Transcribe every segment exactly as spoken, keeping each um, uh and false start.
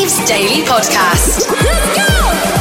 Dave's Daily Podcast. Let's go!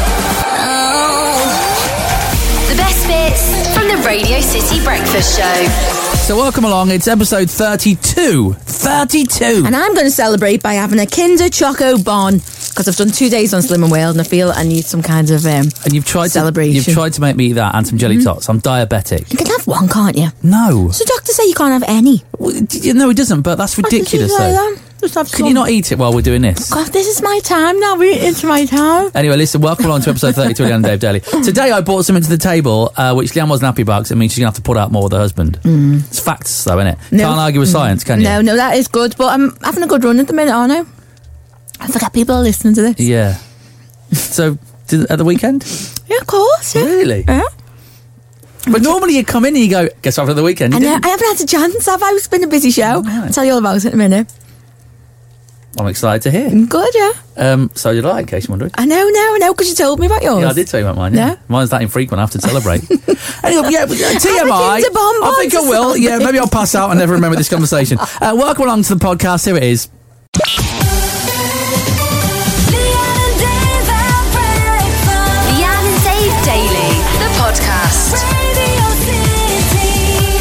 Oh. The best bits from the Radio City Breakfast Show. So welcome along, it's episode thirty-two. thirty-two! And I'm going to celebrate by having a Kinder Choco Bon, because I've done two days on Slim and Whale and I feel I need some kind of um, and you've tried celebration. To, you've tried to make me eat that and some jelly mm-hmm. tots. I'm diabetic. You can have one, can't you? No. So doctors say you can't have any. Well, no, he doesn't, but that's ridiculous though. That. Just have Can some. you not eat it while we're doing this? God, this is my time now. It's my time. Anyway, listen, welcome along to episode thirty-two of Leanne and Dave Daily. Today I brought something to the table, uh, which Leanne wasn't happy about, because it means she's going to have to put out more with her husband. Mm. It's facts though, isn't it? No. Can't argue with science, can you? No, no, that is good, but I'm having a good run at the minute, aren't I? I forget people are listening to this. Yeah. So, did, at the weekend? Yeah, of course. Yeah. Really? Yeah. But normally you come in and you go, guess what, for the weekend? You I know, didn't? I haven't had a chance, have I? It's been a busy show. Oh, right. I'll tell you all about it in a minute. I'm excited to hear. Good, yeah. Um, so did I, in case you're wondering. I know, no, I know, because you told me about yours. Yeah, I did tell you about mine, yeah. Yeah? Mine's that infrequent, I have to celebrate. Anyway, yeah, but, uh, T M I, Kinder Bon I think I Bons. will. Yeah, maybe I'll pass out and never remember this conversation. Uh, welcome along to the podcast, here it is. Leanne and Dave at breakfast. Leanne and Dave Daily, the podcast. Radio City.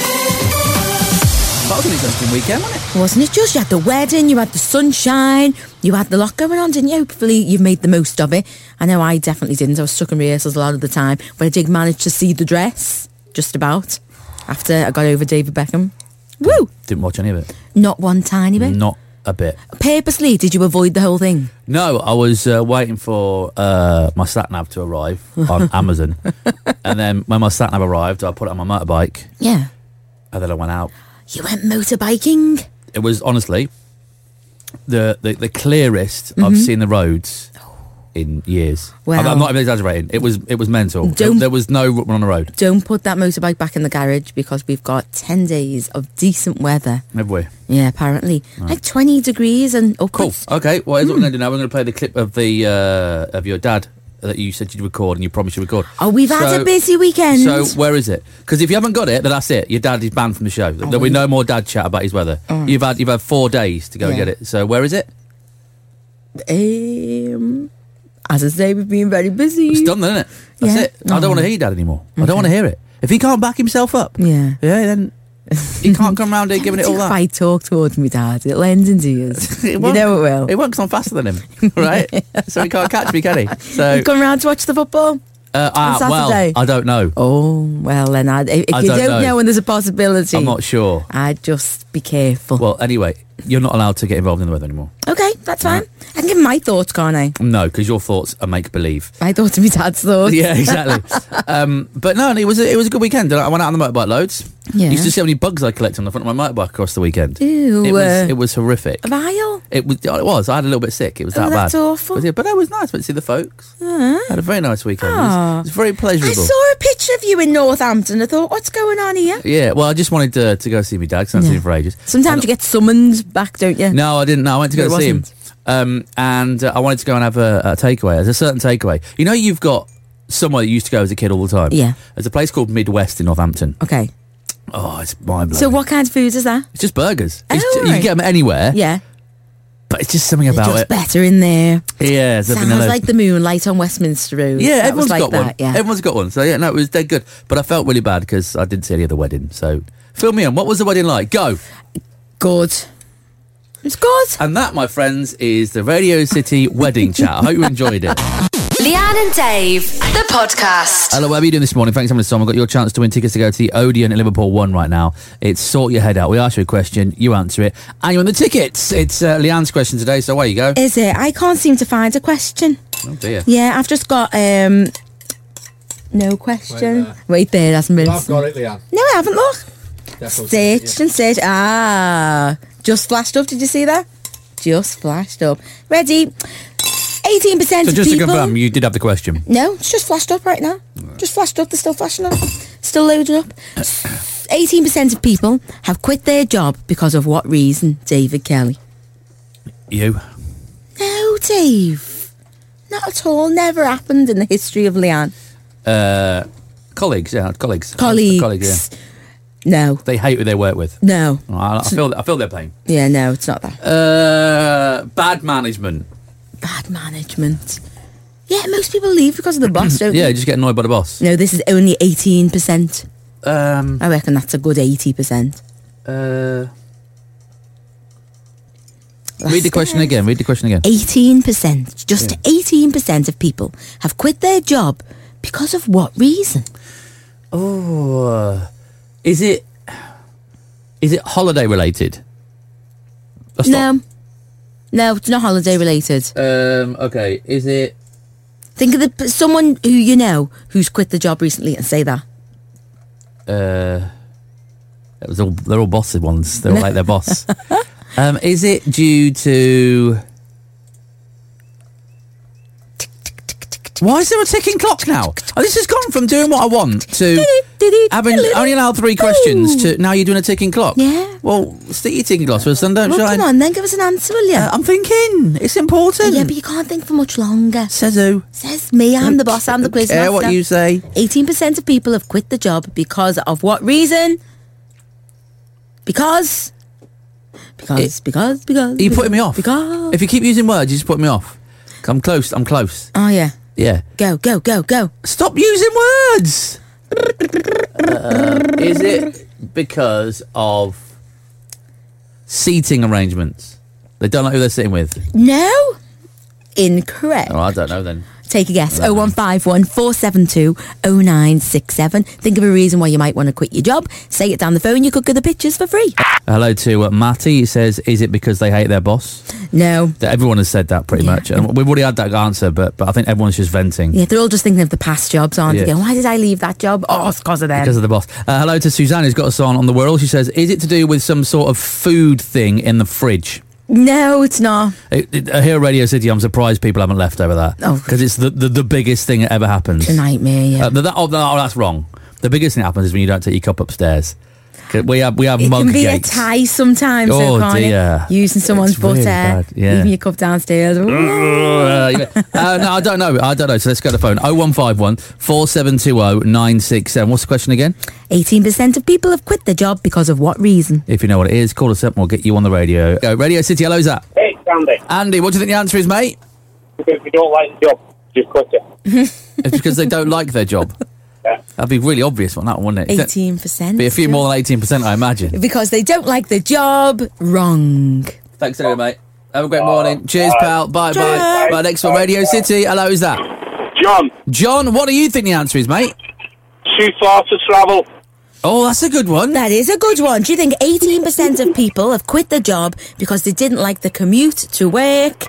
That was an interesting weekend, wasn't it? Wasn't it just? You had the wedding, you had the sunshine, you had the lot going on, didn't you? Hopefully you've made the most of it. I know I definitely didn't. I was stuck in rehearsals a lot of the time, but I did manage to see the dress, just about, after I got over David Beckham. Woo! Didn't watch any of it. Not one tiny bit. Not a bit. Purposely, did you avoid the whole thing? No, I was uh, waiting for uh, my sat-nav to arrive on Amazon. And then when my sat-nav arrived, I put it on my motorbike. Yeah. And then I went out. You went motorbiking? It was, honestly, the the, the clearest Mm-hmm. I've seen the roads in years. Well- I'm, I'm not even exaggerating. It was it was mental. There, Don't- there was no run on the road. Don't put that motorbike back in the garage, because we've got ten days of decent weather. Have we? Yeah, apparently. Like twenty degrees and Cool. upwards. Okay, well, here's what we're going to do now. We're going to play the clip of the uh, of your dad that you said you'd record and you promised you'd record. Oh, we've had So- a busy weekend. So where is it? Because if you haven't got it, then that's it. Your dad is banned from the show. There'll be no more dad chat about his weather. You've had you've had four days to go and Yeah. get it. So where is it? Um, as I say, we've been very busy. It's done then, isn't it? That's Yeah. it. I don't Oh. want to hear your dad anymore. I don't want to hear it. If he can't back himself up, Yeah. yeah, then he can't come round here giving it all If that. I talk towards me dad, it lends into years. It You won't. know it will. It won't, 'cause I'm faster than him, right? So he can't catch me, can he? So You come round to watch the football? uh, ah, on well, Saturday? I don't know. Oh, well then, I'd, if I you don't don't, know. know and there's a possibility, I'm not sure. I'd just be careful. Well, anyway, you're not allowed to get involved in the weather anymore. Okay, that's fine. I can give my thoughts, can't I? No, because your thoughts are make believe. My thoughts are my dad's thoughts. Yeah, exactly. um, but no, it was a, it was a good weekend. I went out on the motorbike loads. Yeah. You used to see how many bugs I collected on the front of my motorbike across the weekend. Ew. It was uh, it was horrific. Vile. It was. It was. I had a little bit sick. It was Oh, that that's bad. awful. But, yeah, but it was nice. Went to see the folks. Uh, Had a very nice weekend. It Aw. was, it was very I pleasurable. saw a picture of you in Northampton. I thought, what's going on here? Yeah. Well, I just wanted to, to go see my dad because I haven't seen him for ages. Sometimes you get summoned back, don't you? No, I didn't. No, I went to go It see him. wasn't. Um, and uh, I wanted to go and have a, a takeaway. There's a certain takeaway. You know, you've got somewhere you used to go as a kid all the time. Yeah. There's a place called Midwest in Northampton. Okay. Oh, it's mind blowing. So what kind of food is that? It's just burgers. It's Oh, ju- You right. can get them anywhere. Yeah. But it's just something It's about just it. better in there. Yeah, it's Sounds vanilla. like the moonlight on Westminster Road. Yeah, That everyone's was like got that, one. Yeah. Everyone's got one. So yeah, no, it was dead good. But I felt really bad because I didn't see any of the wedding. So fill me in. What was the wedding like? Go. Good. It's good. And that, my friends, is the Radio City wedding chat. I hope you enjoyed it. Leanne and Dave, the podcast. Hello, what are you doing this morning? Thanks for having us on. We've got your chance to win tickets to go to the Odeon at Liverpool one right now. It's Sort Your Head Out. We ask you a question, you answer it, and you win the tickets. It's uh, Leanne's question today, so away you go. Is it? I can't seem to find a question. Oh dear. Yeah, I've just got um no question. Wait there. Wait there, that's been. Well, I've got it, Leanne. No, I haven't. Look. Definitely. Search and search. Ah, just flashed up. Did you see that? Just flashed up. Ready? Eighteen percent So of just people. to confirm, you did have the question. No, it's just flashed up right now. Just flashed up. They're still flashing up. Still loading up. Eighteen percent of people have quit their job because of what reason? David Kelly. You. No, Dave. Not at all. Never happened in the history of Leanne. Uh, colleagues, yeah, colleagues. Colleagues. Colleagues, yeah. No. They hate who they work with. No. I, I feel I feel their pain. Yeah, no, it's not that. Uh, bad management. Bad management. Yeah, most people leave because of the boss, don't Yeah, they? you just get annoyed by the boss. No, this is only eighteen percent. Um, I reckon that's a good eighty percent. uh, read the question again. Read the question again. eighteen percent. Just eighteen percent of people have quit their job because of what reason? Oh, is it is it holiday related? That's not- No. No, it's not holiday related. Um. Okay. Is it? Think of the someone who you know who's quit the job recently and say that. Uh. It was all. They're all bossy ones. They're all like their boss. Um. Is it due to? Why is there a ticking clock now? Oh, this has gone from doing what I want to having only allowed three questions to now you're doing a ticking clock. Yeah. Well, stick your ticking clock, so the sun don't Well, shine. come on, then give us an answer, will you? Uh, I'm thinking. It's important. Yeah, but you can't think for much longer. Says who? Says me, I'm the boss, I'm the quiz Care master. what you say. eighteen percent of people have quit the job because of what reason? Because... Because, It- because, because... Are you because, putting me off? Because... If you keep using words, you just put me off. I'm close. I'm close. Oh, yeah. Yeah. Go, go, go, go. Stop using words. uh, is it because of seating arrangements? They don't like who they're sitting with. No. Incorrect. Oh, I don't know then. Take a guess. oh one five one, four seven two, oh nine six seven. Think of a reason why you might want to quit your job. Say it down the phone. You could get the pictures for free. Hello to uh, Matty. He says, is it because they hate their boss? No. That Everyone has said that pretty Yeah. much. And we've already had that answer, but but I think everyone's just venting. Yeah, they're all just thinking of the past jobs, aren't Yeah. they? Going, why did I leave that job? Oh, it's because of them. Because of the boss. Uh, hello to Suzanne, who's got us on on the world. She says, is it to do with some sort of food thing in the fridge? No, it's not. It, it, uh, here at Radio City, I'm surprised people haven't left over that. Oh. Because it's the, the, the biggest thing that ever happens. It's a nightmare, yeah. Uh, that, oh, no, that's wrong. The biggest thing that happens is when you don't take your cup upstairs. 'Cause We have we have It mug can be gates. a tie sometimes, Oh, though, can't dear. it? Using someone's It's really butter, bad, yeah. leaving your cup downstairs. Ooh. Uh, yeah. uh, no, I don't know. I don't know. So let's go to the phone. oh one five one, four seven two oh, nine six seven. What's the question again? eighteen percent of people have quit their job because of what reason? If you know what it is, call us up and we'll get you on the radio. Go, Radio City, hello's that? Hey, Sandy. Andy, what do you think the answer is, mate? Because if you don't like the job, just quit it. It's because they don't like their job. Yeah. That'd be really obvious on that one, wouldn't it? eighteen percent. Be a few more than eighteen percent, I imagine. Because they don't like the job. Wrong. Thanks anyway, mate. Have a great morning. Cheers, pal. Bye, bye. Bye. Right, next one, Radio City. Hello, who's that? John, John, what do you think the answer is, mate? too far to travel. Oh, that's a good one. That is a good one. Do you think eighteen percent of people have quit the job because they didn't like the commute to work?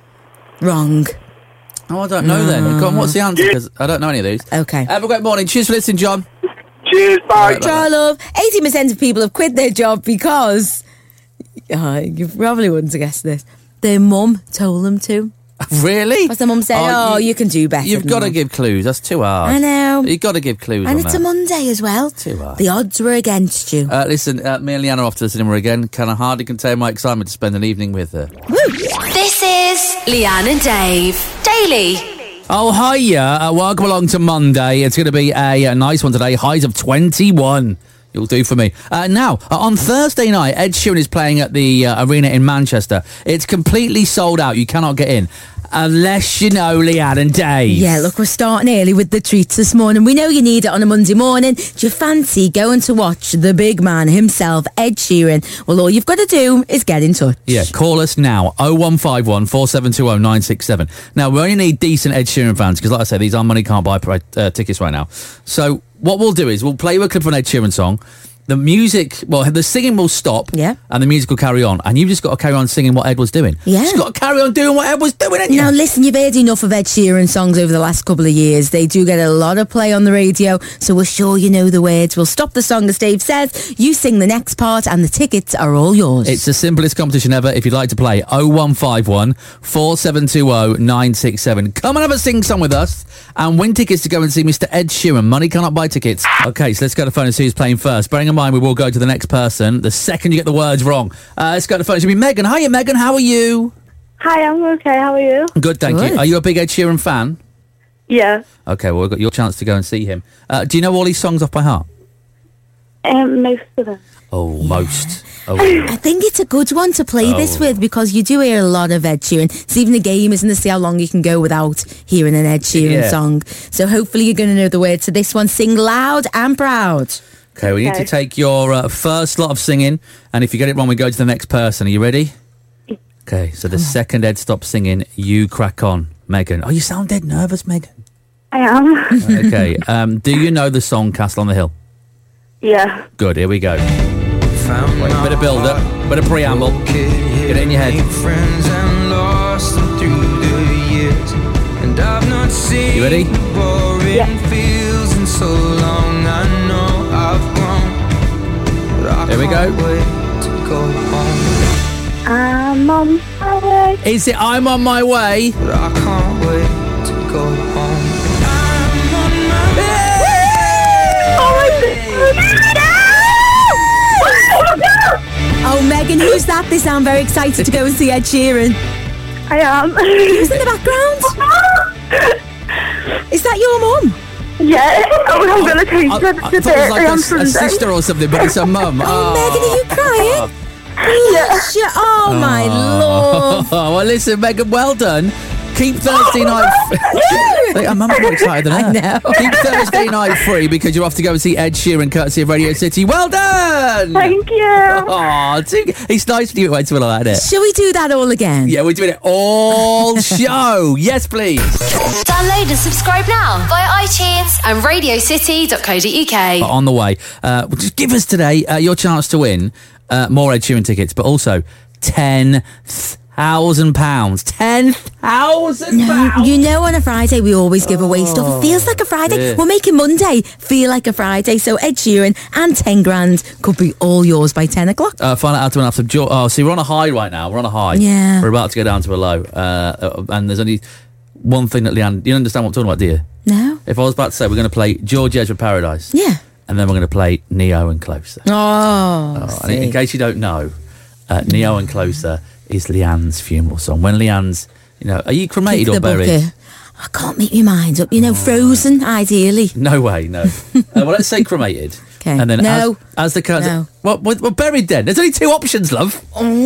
Wrong. Oh, I don't know then. Go on, what's the answer? Because I don't know any of these. Okay. Have a great morning. Cheers for listening, John. Cheers, bye. Right, Try love. eighty percent of people have quit their job because... Oh, you probably wouldn't have guessed this. Their mum told them to. Really? What's the mum said? Oh, you, can do better You've than got to that." give clues. That's too hard. I know. You've got to give clues And on it's that. a Monday as well. Too hard. The odds were against you. Uh, listen, uh, me and Leanne are off to the cinema again. Can I hardly contain my excitement to spend an evening with her? This is Leanne and Dave. Daily. Oh, hiya. Uh, welcome along to Monday. It's going to be a, a nice one today. Highs of twenty-one. You'll do for me. Uh, now, uh, on Thursday night, Ed Sheeran is playing at the uh, arena in Manchester. It's completely sold out. You cannot get in. Unless you know Leanne and Dave. Yeah, look, we're starting early with the treats this morning. We know you need it on a Monday morning. Do you fancy going to watch the big man himself, Ed Sheeran? Well, all you've got to do is get in touch. Yeah, call us now, oh one five one, four seven two oh, nine six seven. Now, we only need decent Ed Sheeran fans, because like I say, these are money can't buy uh, tickets right now. So what we'll do is we'll play you a clip of an Ed Sheeran song. The music, well, the singing will stop, Yeah. and the music will carry on, and you've just got to carry on singing what Ed was doing. Yeah. You've just got to carry on doing what Ed was doing, ain't you? Now, listen, you've heard enough of Ed Sheeran songs over the last couple of years. They do get a lot of play on the radio, so we're sure you know the words. We'll stop the song, as Dave says. You sing the next part, and the tickets are all yours. It's the simplest competition ever. If you'd like to play, oh one five one, four seven two oh, nine six seven. Come and have a sing song with us and win tickets to go and see Mister Ed Sheeran. Money cannot buy tickets. Okay, so let's go to the phone and see who's playing first. Bearing in mind, we will go to the next person the second you get the words wrong. Uh, let's go to the phone. It's going to be Megan. Hiya, Megan. How are you? Hi, I'm okay. How are you? Good, thank Good. you. Are you a big Ed Sheeran fan? Yeah. Okay, well, we've got your chance to go and see him. Uh, do you know all these songs off by heart? Um, most of them. Oh, most. Oh, I think it's a good one to play this Oh. with because you do hear a lot of Ed Sheeran. It's even a game, isn't it, to see how long you can go without hearing an Ed Sheeran Yeah. song. So hopefully you're going to know the words to this one. Sing loud and proud. okay, we need Okay. to take your uh, first lot of singing, and if you get it wrong, we go to the next person. Are you ready? Okay, so the second Ed stops singing, you crack on. Megan. Oh, you sound dead nervous, Megan. I am. Okay, um, do you know the song Castle on the Hill? Yeah. Good, here we go. Wait, bit of build-up, bit of preamble. Get it in your head. Friends and lost them through the years. And I've not seen You ready? boring Yeah. fields in so long. I know I've grown. But I Here we can't go. wait to go home. I'm on my way. Is it I'm on my way? But I can't wait to go home. I'm on my way. Oh my God. Oh, Megan, who's that? They sound very excited to go and see Ed Sheeran. I am. Who's in the background? Is that your mum? Yeah. Oh, I'm going to take I, I, her I to thought the it was like birthday a, on a Sunday. sister or something, but it's a mum. Oh, Megan, are you crying? Yeah. Bless you. Oh, my lord. Oh, well, listen, Megan, well done. Keep Thursday night. Like, I'm more excited than her. I know. Keep Thursday night free because you're off to go and see Ed Sheeran, courtesy of Radio City. Well done. Thank you. Oh, it's nice to do it when it's well like that. Shall we do that all again? Yeah, we're doing it all show. Yes, please. Download and subscribe now via iTunes and radio city dot co dot uk. On the way. Uh, well, just give us today uh, your chance to win uh, more Ed Sheeran tickets, but also ten thousand pounds. ten thousand pounds. You know, on a Friday we always give away stuff. It feels like a Friday. Yeah. We're making Monday feel like a Friday. So Ed Sheeran and ten grand could be all yours by ten o'clock. Uh, find out how to win after Jo- Oh, see, we're on a high right now. We're on a high. Yeah. We're about to go down to a low. Uh, and there's only one thing that Leanne... You understand what I'm talking about, do you? No? If I was about to say we're going to play George Ezra Paradise. Yeah. And then we're going to play Neo and Closer. Oh, Oh, and in, in see. case you don't know, uh, Neo and Closer is Leanne's funeral song. When Leanne's... You know, are you cremated Kick or the buried? bucket. I can't make my mind up. You know, frozen, ideally. No way, no. uh, well, let's say cremated. 'Kay. And then No. as, as the curtains... No. Well, we're, we're buried then. There's only two options, love.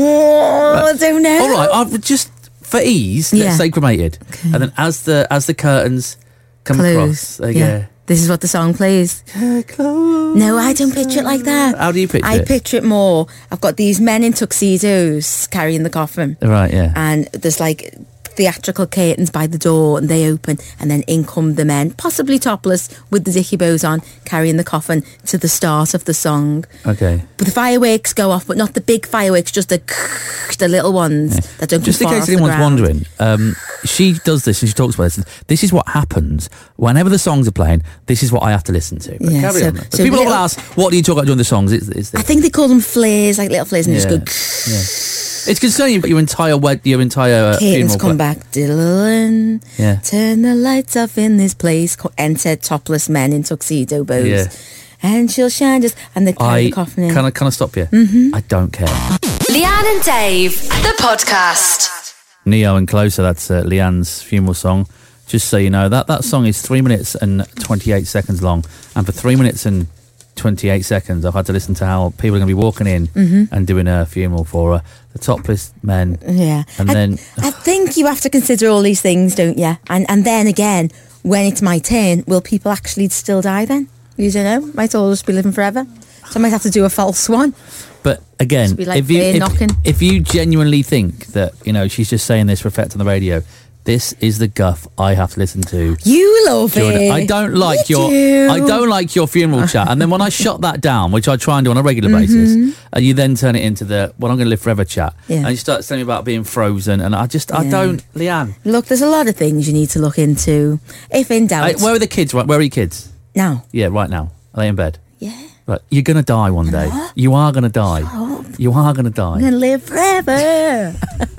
Oh, I don't know. All right, I've just for ease, Yeah. let's say cremated, and then as the as the curtains come Close. across, there you Yeah. This is what the song plays. go. Close. No, I don't picture it like that. How do you picture I it? picture it more. I've got these men in tuxedos carrying the coffin. Right, yeah. And there's like theatrical curtains by the door and they open and then in come the men, possibly topless with the dicky bows on, carrying the coffin to the start of the song. Okay. But the fireworks go off, but not the big fireworks, just the the little ones that don't Just come in far case off the anyone's ground. wondering, um, she does this and she talks about this. This is what happens whenever the songs are playing. This is what I have to listen to. But Yeah, carry so- on. But so people will little- ask, what do you talk about during the songs? It's, it's I this. think they call them flares, like little flares, and Yeah. they just go. Yeah. It's concerning you've got your entire wed- your entire uh, Curtains funeral. come pla- back. Dylan, Yeah. turn the lights off in this place. Co- Enter topless men in tuxedo bows. Yeah. And she'll shine just... And they carry I the coffin in. can I can I stop you? Mm-hmm. I don't care. Leanne and Dave, the podcast. Neo and Closer, that's uh, Leanne's funeral song. Just so you know, that, that song is three minutes and twenty-eight seconds long. And for three minutes and twenty-eight seconds, I've had to listen to how people are going to be walking in Mm-hmm. and doing a funeral for her. The topless men. Yeah. And I, then... I think you have to consider all these things, don't you? And and then again, when it's my turn, will people actually still die then? You don't know. Might all just be living forever. So I might have to do a false one. But again, Just be like if you there if, knocking. if you genuinely think that, you know, she's just saying this for effect on the radio, this is the guff I have to listen to. You love Jordan. it. I don't like You your do. I don't like your funeral chat. And then when I shut that down, which I try and do on a regular Mm-hmm. basis, and you then turn it into the well, I'm going to live forever chat, Yeah. and you start telling me about being frozen, and I just I Yeah. don't, Leanne. Look, there's a lot of things you need to look into. If in doubt. I, where are the kids? Right, where are your kids? now. Yeah, right now. Are they in bed? Yeah. Right, you're going to die one day. You are going to die. You are going to die. I'm going to live forever.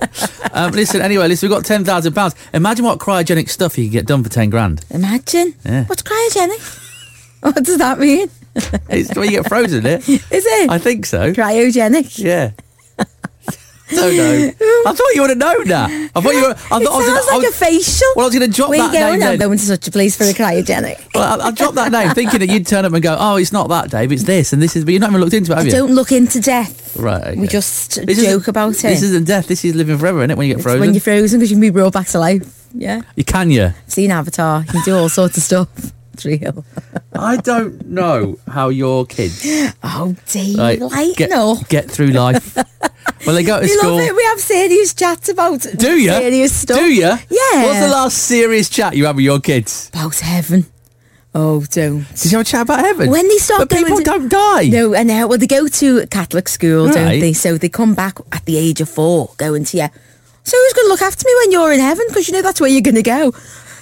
Um, listen, anyway, listen, we've got ten thousand pounds. Imagine what cryogenic stuff you can get done for ten grand. Imagine. Yeah. What's cryogenic? What does that mean? It's where you get frozen, isn't it? Is it? I think so. Cryogenic. Yeah. don't know. I thought you would have known that. I thought you were. I thought It I was sounds gonna, like I a was, facial. well, I was going to drop Where that you going? name. I'm then. going to such a place for a cryogenic. Well, I, I dropped that name thinking that you'd turn up and go, "Oh, it's not that, Dave. It's this and this is." But you've not even looked into it, have I you? don't look into death. Right. Okay. We just This joke isn't- about it. This isn't death. This is living forever, isn't it? When you get It's frozen, when you're frozen because you can be brought back to life. Yeah. you can you. Seen Avatar. You can do all sorts of stuff. It's real. I don't know how your kids Oh, Dave, like, lighten get, up. get through life. Well, they go to We school. love it. We have serious chats about Do you? serious stuff. Do you? Yeah. What's the last serious chat you had with your kids? About heaven. Oh, don't. Did you have a chat about heaven? When they start but going people to- don't die. No, and now, well, they go to Catholic school, don't Right. they? So they come back at the age of four, going to, yeah. So who's going to look after me when you're in heaven? Because you know that's where you're going to go.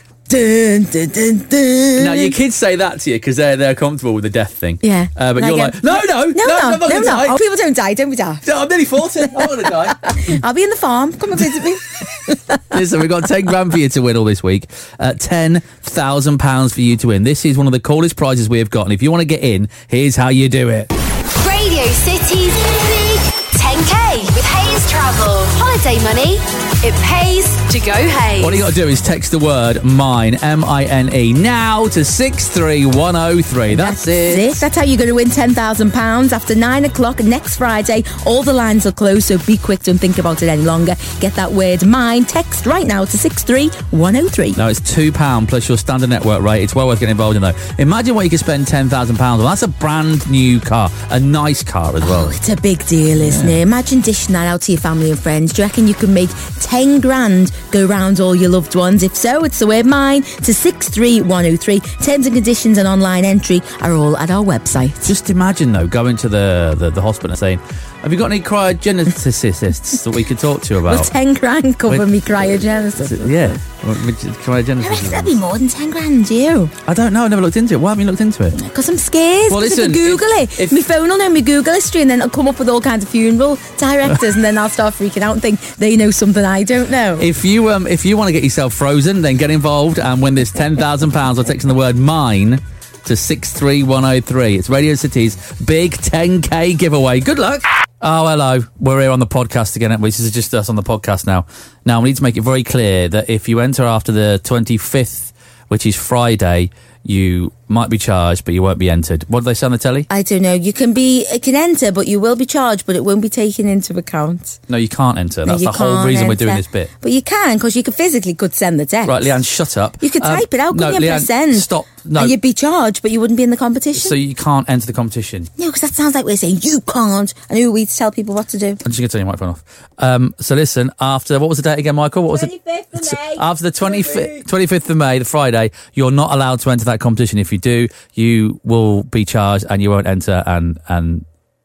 Dun, dun, dun, dun. Now your kids say that to you because they're they're comfortable with the death thing. Yeah. Uh, but And I you're go, like, no, no, no, no, I'm no, not gonna no. die. Oh, people don't die, don't be daft. No, I'm nearly forty. I want to die. I'll be in the farm. Come and visit me. Listen, we've got ten grand for you to win all this week. Uh, ten thousand pounds for you to win. This is one of the coolest prizes we have got, and if you want to get in, here's how you do it. Radio City's Big ten K with Hayes Travel. Holiday money. It pays to go Hayes. All you got to do is text the word mine, M I N E, now to six three one oh three. That's, it. That's how you're going to win ten thousand pounds after nine o'clock next Friday. All the lines are closed, so be quick. Don't think about it any longer. Get that word mine. Text right now to six three one oh three. No, it's two pounds plus your standard network rate. It's well worth getting involved in, though. Imagine what you could spend ten thousand pounds on. That's a brand new car. A nice car as well. Oh, it's a big deal, isn't it? Imagine dishing that out to your family and friends. Do you reckon you can make ten grand go round all your loved ones? If so, it's the word mine to six three one oh three. Terms and conditions and online entry are all at our website. Just imagine, though, going to the, the, the hospital and saying, have you got any cryogeneticists that we could talk to you Will about? ten grand cover Wait, me cryogenesis? Yeah. I reckon Cryogenesis. that'd be more than ten grand, do you? I don't know. I never looked into it. Why haven't you looked into it? Because I'm scared. Well, 'cause listen, if I Google if- it, if- my phone will know my Google history, and then it'll come up with all kinds of funeral directors, and then I'll start freaking out and think they know something I don't know. If you um if you want to get yourself frozen, then get involved and win this ten thousand pounds by texting the word mine to six three one oh three. It's Radio City's big ten K giveaway. Good luck. Oh, hello. We're here on the podcast again. This is just us on the podcast now. Now, we need to make it very clear that if you enter after the twenty-fifth, which is Friday, you might be charged, but you won't be entered. What do they say on the telly? I don't know. You can be, it can enter, but you will be charged, but it won't be taken into account. No, you can't enter. No, That's you the whole can't reason we're doing enter. this bit. But you can, because you could physically could send the text. Right, Leanne, shut up. You could Um, type it out, no, couldn't you? Press Leanne, send. stop. No. And you'd be charged, but you wouldn't be in the competition. So you can't enter the competition. no, because that sounds like we're saying you can't, and who are we to tell people what to do? I'm just going to turn your microphone off. Um, so listen, after, what was the date again, Michael? What was it? twenty-fifth of May. After the twenty-fifth, twenty-fifth of May, the Friday, you're not allowed to enter that competition. If you do, you will be charged and you won't enter and, and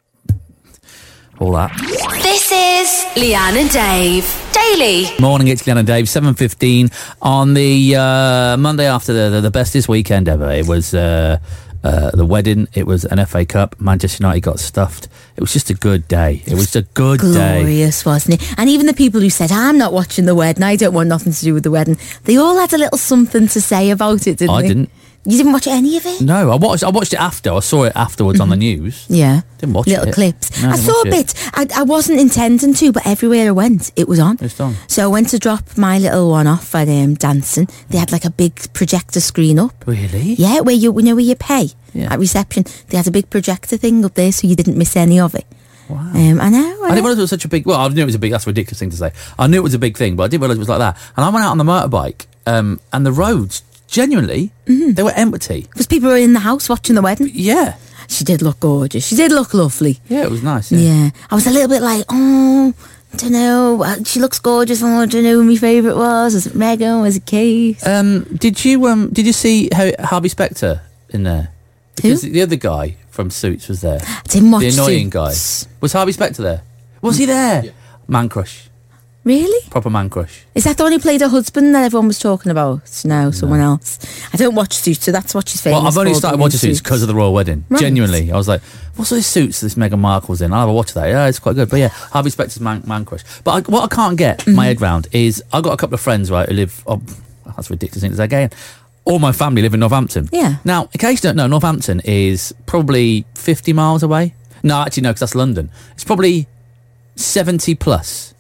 all that. This is Leanne and Dave. Daily. Morning, it's Glenn and Dave, seven fifteen on the uh, Monday after the, the, the bestest weekend ever. It was uh, uh, the wedding, it was an F A Cup, Manchester United got stuffed. It was just a good day. It was a good day. Glorious, wasn't it? And even the people who said, I'm not watching the wedding, I don't want nothing to do with the wedding, they all had a little something to say about it, didn't I they? didn't. You didn't watch any of it? No, I watched I watched it after. I saw it afterwards on the news. Yeah. Didn't watch Little it. clips. No, I didn't saw a watch it. bit. I, I wasn't intending to, but everywhere I went, it was on. It's on. So I went to drop my little one off at um, dancing. They had like a big projector screen up. Really? Yeah, where you, you know where you pay Yeah. at reception. They had a big projector thing up there, so you didn't miss any of it. Wow. Um, I know. I, I know. didn't realise it was such a big... Well, I knew it was a big... That's a ridiculous thing to say. I knew it was a big thing, but I didn't realise it was like that. And I went out on the motorbike, um, and the roads, genuinely, they were empty. Because people were in the house watching the wedding. Yeah. She did look gorgeous. She did look lovely. Yeah, it was nice. Yeah. Yeah. I was a little bit like, oh, I don't know. uh, She looks gorgeous. Oh, I don't know who my favourite was. Was it Megan? Was it Kate? Um, did you um, did you see Har- Harvey Specter in there? Because the other guy from Suits was there. I didn't watch The annoying Suits. guy. Was Harvey Specter there? Was he there? Man crush. Really? Proper man crush. Is that the one who played her husband that everyone was talking about? No, someone else. I don't watch Suits, so that's what she's famous Well, I've only for, started being watching in Suits because of the royal wedding. Right. Genuinely. I was like, what's those Suits this Meghan Markle's in? I'll have a watch of that. Yeah, it's quite good. But yeah, Harvey Specter's man, man crush. But I, what I can't get Mm-hmm. my head round is I've got a couple of friends, right, who live... Oh, that's ridiculous, isn't it? Again, all my family live in Northampton. Yeah. Now, in case you don't know, Northampton is probably fifty miles away. No, actually, no, because that's London. It's probably seventy plus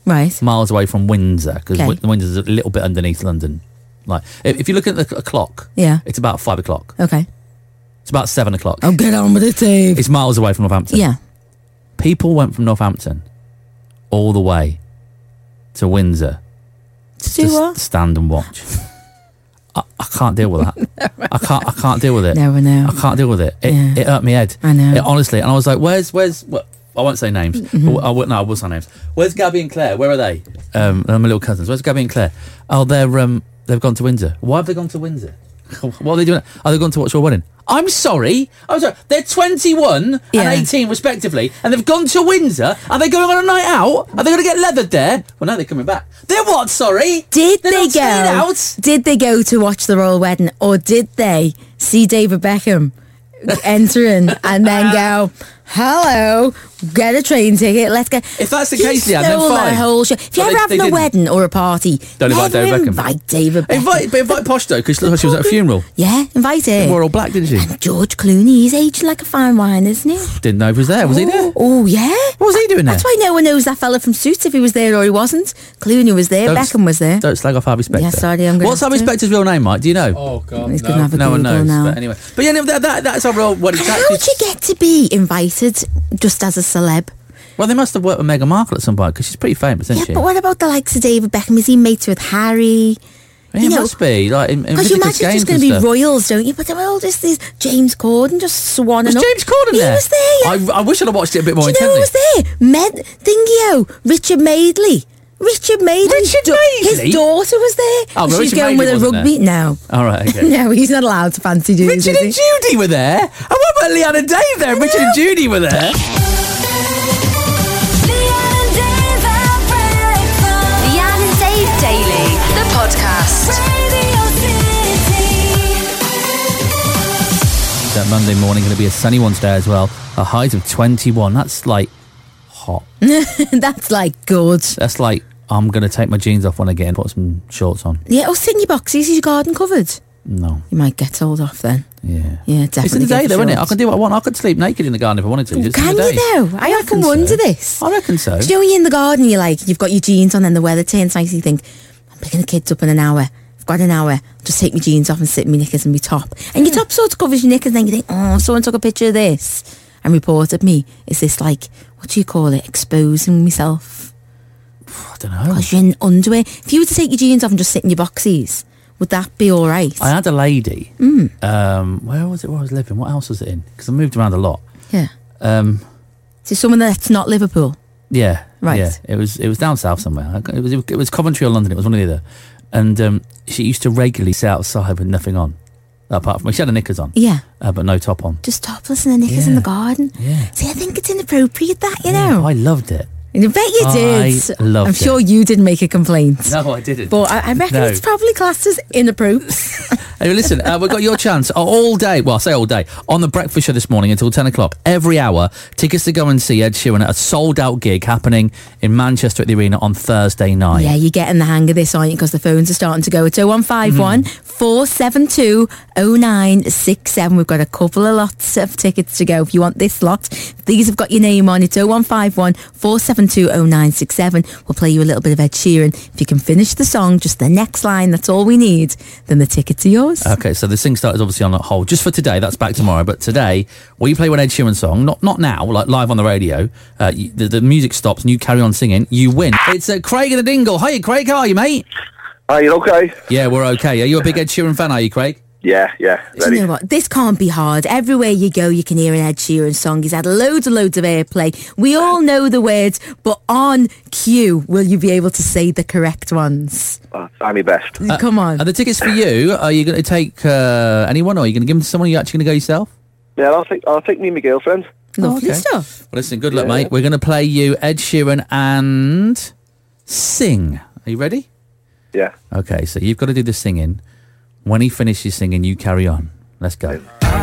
Right. miles away from Windsor, because Okay. Windsor's a little bit underneath London. Like, if, if you look at the c- clock, Yeah. it's about five o'clock. Okay. It's about seven o'clock. Oh, get on with it, Dave. It's miles away from Northampton. Yeah. People went from Northampton all the way to Windsor To do to s- what? stand and watch. I, I can't deal with that. I can't. I can't deal with it. No, I know. I can't deal with it. It, Yeah. it hurt my head. I know. It, honestly, and I was like, "Where's, where's?" What, I won't say names. Mm-hmm. But I will, no, I will say names. Where's Gabby and Claire? Where are they? Um, they're my little cousins. Where's Gabby and Claire? Oh, they're um, they've gone to Windsor. Why have they gone to Windsor? What are they doing? Are they gone to watch your wedding? I'm sorry. I'm sorry. They're twenty-one Yeah. and eighteen respectively, and they've gone to Windsor. Are they going on a night out? Are they going to get leathered there? Well, no, they're coming back. They're what? Sorry. Did They're they not staying go? out. Did they go to watch the royal wedding, or did they see David Beckham entering and then go, "Hello, get a train ticket, let's go"? If that's the He case, yeah, then stole their fine. whole show. If you're But ever they- having they a didn't. wedding or a party, Don't invite never David Beckham. invite David Beckham. Invite, but invite Posh though, because she was at a funeral. Yeah, invite She him. wore all black, didn't she? George Clooney, he's aging like a fine wine, isn't he? Didn't know he was there. Was he there? Oh, oh, yeah. What was he doing there? That's why no one knows that fella from Suits, if he was there or he wasn't. Clooney was there, Don't- Beckham was there. Don't slag off Harvey Specter. Yeah, sorry, I'm gonna What's have Harvey to. Specter's real name, Mike? Do you know? Oh, God, He's no. going to have a no one Google knows. now. But anyway, but yeah, no, that, that, that's our real. What it's How actually. would you get to be invited just as a celeb? Well, they must have worked with Meghan Markle at some point because she's pretty famous, isn't Yeah, she? but what about the likes of David Beckham? Is he mates with Harry? Yeah, you it know, must be like in, in Because you ridiculous imagine games just going and to be stuff. royals, don't you? But they're all just these James Corden just swanning Was up. James Corden he there? He was there, yeah. I, I wish I'd have watched it a bit more Do you know who intently. was there? Med Thingio, Richard Madeley. Richard Madeley. Richard Da- Madeley? His daughter was there. Oh, And but she's Richard going Madeley with a wasn't rugby. No. All right, okay. No, he's not allowed to fancy dudes, Richard is and he? Judy were there. And what about Leanne and Dave there? Richard and Judy were there. Leanne and Dave at breakfast. Leanne and Dave Daily, the podcast. Radio City. That Monday morning going to be a sunny one today as well. A height of twenty-one. That's like hot. That's like good. That's like I'm going to take my jeans off when I get in and put some shorts on. Yeah, oh, sit in your boxes. Is your garden covered? No. You might get told off then. Yeah. Yeah, definitely. It's in the go day for though, isn't it? I shorts. can do what I want. I could sleep naked in the garden if I wanted to. Just in Can the you day. though? I, often reckon so. wonder this. I reckon so. Do you know when you're in the garden, you're like, you've got your jeans on and the weather turns nice, you think, I'm picking the kids up in an hour. I've got an hour. Just take my jeans off and sit in my knickers and my top. And your top sort of covers your knickers and then you think, oh, someone took a picture of this and reported me. Is this like, what do you call it, exposing myself? I don't know. Because you're in underwear. If you were to take your jeans off and just sit in your boxies, would that be all right? I had a lady. Mm. Um, where was it where I was living? What house was it in? Because I moved around a lot. Yeah. Um, So someone that's not Liverpool. yeah. Right. Yeah. It was it was down south somewhere. It was it was Coventry or London. It was one of the other. And um, she used to regularly sit outside with nothing on, apart from she had her knickers on, Yeah. uh, but no top on. Just topless in the knickers in Yeah. the garden. Yeah. See, I think it's inappropriate that, you know. I loved it. I bet you did. I loved I'm it. sure you didn't make a complaint. No, I didn't. But I, I reckon No. it's probably classed as inappropriate. Hey, listen, uh, we've got your chance all day, well, I say all day, on the breakfast show this morning until ten o'clock, every hour, tickets to go and see Ed Sheeran at a sold-out gig happening in Manchester at the Arena on Thursday night. Yeah, you're getting the hang of this, aren't you? Because the phones are starting to go. It's oh one five one, four seven two, oh nine six seven. We've got a couple of lots of tickets to go if you want this lot. These have got your name on. It's oh one five one, four seven two, oh nine six seven. We'll play you a little bit of Ed Sheeran. If you can finish the song, just the next line, that's all we need, then the tickets are yours. Okay, so the Sing Start is obviously on hold just for today. That's back tomorrow. But today, we play one Ed Sheeran song. Not not now, like live on the radio. Uh, you, the, the music stops and you carry on singing. You win. It's uh, Craig and the Dingle. Hiya, Craig. How are you, mate? Are you okay? Yeah, we're okay. Are you a big Ed Sheeran fan, are you, Craig? Yeah, yeah. Do Ready? you know what? This can't be hard. Everywhere you go, you can hear an Ed Sheeran song. He's had loads and loads of airplay. We all know the words, but on cue, will you be able to say the correct ones? Oh, try my best. Come on. Are the tickets for you? Are you going to take uh, anyone, or are you going to give them to someone? Or are you actually going to go yourself? Yeah, I'll take I'll take me and my girlfriend. Lovely Oh, okay. stuff. Well, listen, good luck, Yeah. mate. We're going to play you Ed Sheeran and sing. Are you ready? Yeah. Okay, so you've got to do the singing. When he finishes singing, you carry on. Let's go.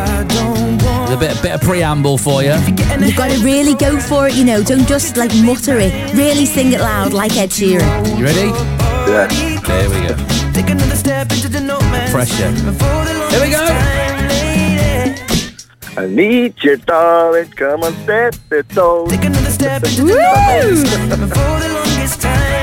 There's a bit, a bit of preamble for you. You've got to really go for it, you know. Don't just like mutter it. Really sing it loud like Ed Sheeran. You ready? Yeah. There we go. Take another step into the no man's Pressure. land. Before the Here we go. longest time, lady. I need you, darling. Come on, step it on. Take another step into the no man's land. Before the longest time.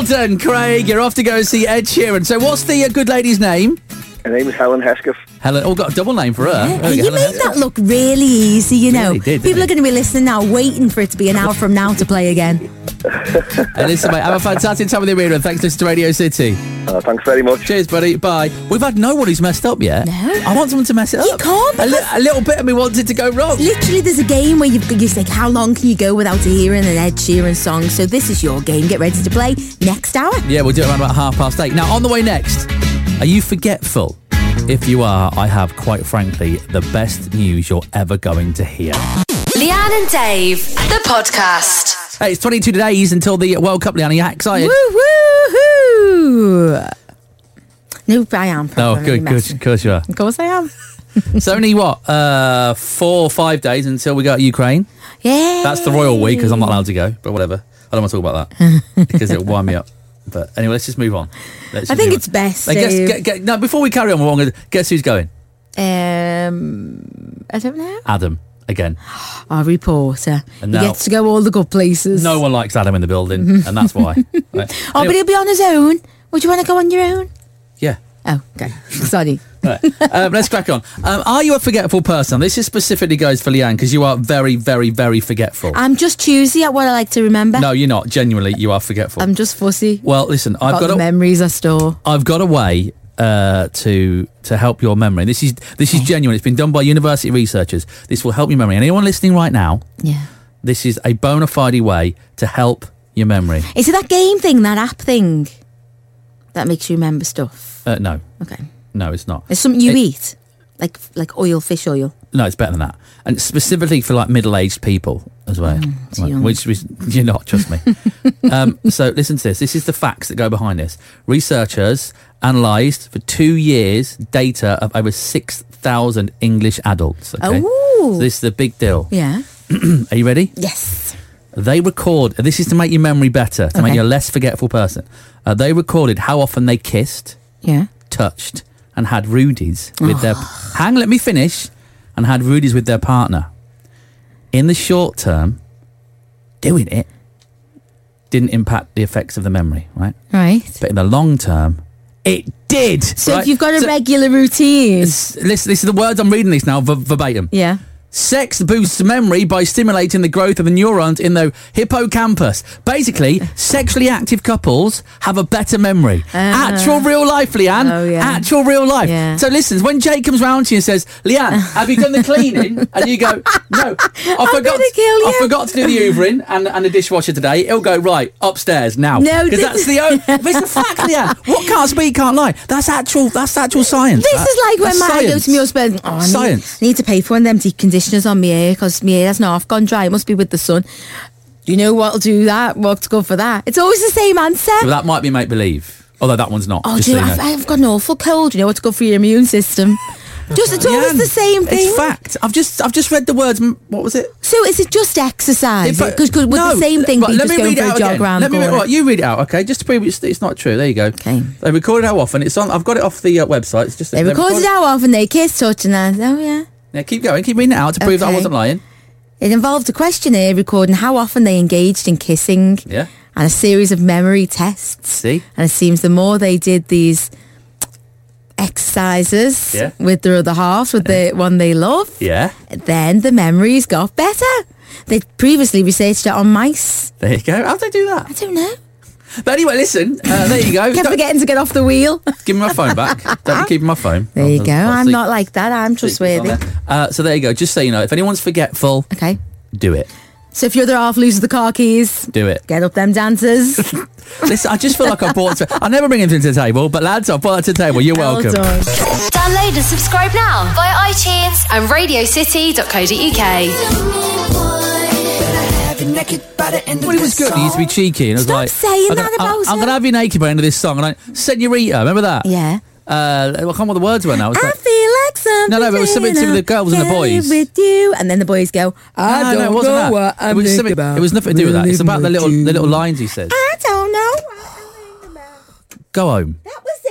Well done, Craig. You're off to go see Ed Sheeran. So what's the uh, good lady's name? Her name is Helen Hesketh. Helen. Oh, got a double name for her. Yeah, There we go, you Helen made Hesketh. that look really easy, you know. Really did, didn't People he? are going to be listening now, waiting for it to be an hour from now to play again. Hey, listen, mate, have a fantastic time with the arena. Thanks to Radio City. Uh, thanks very much. Cheers, buddy. Bye. We've had no one who's messed up yet. No. I want someone to mess it up. You can't, A, li- because- a little bit of me wanted to go wrong. Literally, there's a game where you've, you say, how long can you go without hearing an Ed Sheeran song? So this is your game. Get ready to play next hour. Yeah, we'll do it around about half past eight. Now, on the way next, are you forgetful? If you are, I have, quite frankly, the best news you're ever going to hear. Leanne and Dave, the podcast. Hey, it's twenty-two days until the World Cup, Leanne. Are you excited? Woo woo hoo! Nope, I am. No, I'm good, only good. messing. Of course you are. Of course I am. It's only, what, uh, four or five days until we go to Ukraine. Yeah. That's the royal week, because I'm not allowed to go, but whatever. I don't want to talk about that, because it'll wind me up. But anyway, let's just move on. Let's I just think move it's on. best. Hey, guess, Dave. get, get, no, before we carry on, we're going to guess who's going? Um, I don't know. Adam, again. Our reporter. And he now- gets to go all the good places. No one likes Adam in the building, and that's why. Right. Oh, but Anyway, he'll be on his own. Would you want to go on your own? yeah. Oh, okay. Sorry. Right. um, let's crack on. Um, are you a forgetful person? This is specifically goes for Leanne, because you are very, very, very forgetful. I'm just choosy at what I like to remember. No, you're not. Genuinely, you are forgetful. I'm just fussy. well, listen, I've about got the a, memories I store. I've got a way uh, to to help your memory. This is this is genuine. It's been done by university researchers. This will help your memory. Anyone listening right now, Yeah. this is a bona fide way to help your memory. Is it that game thing, that app thing, that makes you remember stuff? Uh, no, Okay. no, it's not. It's something you It- eat, like like oil, fish oil. No, it's better than that, and specifically for like middle-aged people as well. it's Right, young. which is you're not, trust me. um, so listen to this. This is the facts that go behind this. Researchers analysed for two years data of over six thousand English adults. Okay? Oh. So this is a big deal. Yeah. Are you ready? Yes. They record. This is to make your memory better, to make Okay. you a less forgetful person. Uh, they recorded how often they kissed, Yeah. touched, and had Rudies with their. Hang, let me finish. And had Rudies with their partner. In the short term, doing it didn't impact the effects of the memory, right? Right. But in the long term, it did. So right? if you've got a So- regular routine. s- listen, this is the words I'm reading these now ver- verbatim. Yeah. Sex boosts memory by stimulating the growth of the neurons in the hippocampus. Basically, sexually active couples have a better memory. Actual real life, Leanne. Oh, yeah. Actual real life. Yeah. So listen, when Jay comes round to you and says, Leanne, have you done the cleaning? And you go, no, I forgot, gonna kill you. I forgot to do the hoovering and, and the dishwasher today. He'll go, right, upstairs now. No, Because this that's is- the only, it's a fact, Leanne. What can't speak, can't lie. That's actual, that's actual science. This That- is like when that's my, I go science. to my husband, oh, I need, Science. I need to pay for one of them deep conditioners on my hair because my hair has not half gone dry. It must be with the sun. Do you know what'll do that? What's good for that? It's always the same answer. Well, that might be make believe. Although that one's not. Oh, just do you so know, you I've, know. I've got an awful cold. You know what's good for your immune system? Just it's always Leanne, the same thing. It's fact. I've just I've just read the words. m- What was it? So is it just exercise? If I- Because would No, the same thing right, be let just me going read for it a out jog again. round Let the me read, corner? right, you read it out, okay? Just to prove it's, it's not true. There you go. Okay. They recorded how often. It's on. I've got it off the uh, website. It's just They recorded how often they kissed, touched, and that. Oh yeah. Yeah, keep going. Keep reading it out to prove that I Okay. wasn't lying. It involved a questionnaire recording how often they engaged in kissing. Yeah. And a series of memory tests. See? And it seems the more they did these exercises Yeah. with their other half, with the one they love, Yeah. then the memories got better. They'd previously researched it on mice. There you go. How'd they do that? I don't know. But anyway, listen. Uh, there you go. Kept Don't- forgetting to get off the wheel. Give me my phone back. Don't be keeping my phone. There you I'll- go. I'll I'm see- not like that. I'm see it's on trustworthy. there. Uh, so there you go. Just so you know, if anyone's forgetful, Okay. do it. So if your other half loses the car keys, Do it. get up them dancers. Listen, I just feel like I brought. I never bring anything to the table, but lads, I brought that to the table. You're Well welcome. done. Download and subscribe now via iTunes and radio city dot co dot uk. Well, it was good. He used to be cheeky, and I was Stop like, saying I'm that gonna, about I'm, I'm him. gonna have you naked by the end of this song. And I, Senorita, remember that? Yeah. Uh, I can't remember what the words were now. It was I like, feel like something. No, no, but it was something to do with the girls and the get boys. with you, and then the boys go, I no, don't no, it wasn't know that. what I'm it was thinking something. about. It was nothing to do with that. It's about the little, Living the with little you. lines he says. I don't know what I'm thinking about. Go home. That was it.